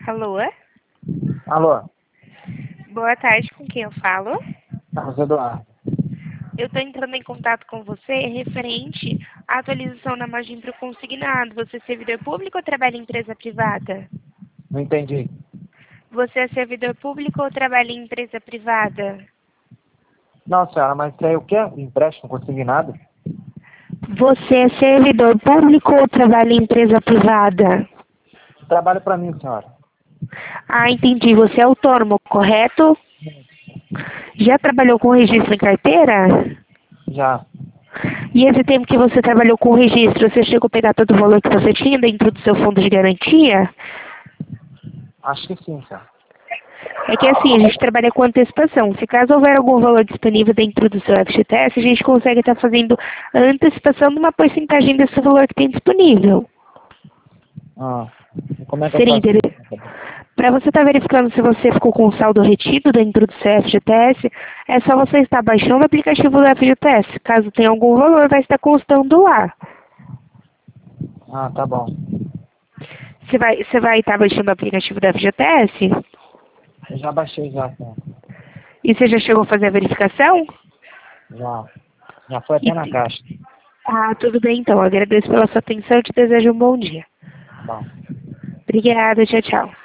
Alô? Alô, Boa tarde, com quem eu falo? Carlos Eduardo. Eu estou entrando em contato com você referente à atualização na margem para o consignado. Você é servidor público ou trabalha em empresa privada? Não entendi. Você é servidor público ou trabalha em empresa privada? Não, senhora, mas isso aí o quê? Empréstimo consignado? Você é servidor público ou trabalha em empresa privada? Trabalho para mim, senhora. Ah, entendi. Você é autônomo, correto? Já trabalhou com registro em carteira? Já. E esse tempo que você trabalhou com registro, você chegou a pegar todo o valor que você tinha dentro do seu fundo de garantia? Acho que sim, senhora. É que assim, a gente trabalha com antecipação. Se caso houver algum valor disponível dentro do seu FGTS, a gente consegue estar fazendo a antecipação de uma porcentagem desse valor que tem disponível. Ah, e como é que eu Seria faço isso? interessante. Para você estar verificando se você ficou com o saldo retido dentro do seu FGTS, é só você estar baixando o aplicativo do FGTS. Caso tenha algum valor, vai estar constando lá. Ah, tá bom. Você vai estar baixando o aplicativo do FGTS? Eu já baixei já, senhora. E você já chegou a fazer a verificação? Já. Já foi até na caixa. Ah, tudo bem então. Agradeço pela sua atenção e te desejo um bom dia. Bom. Obrigada, tchau, tchau.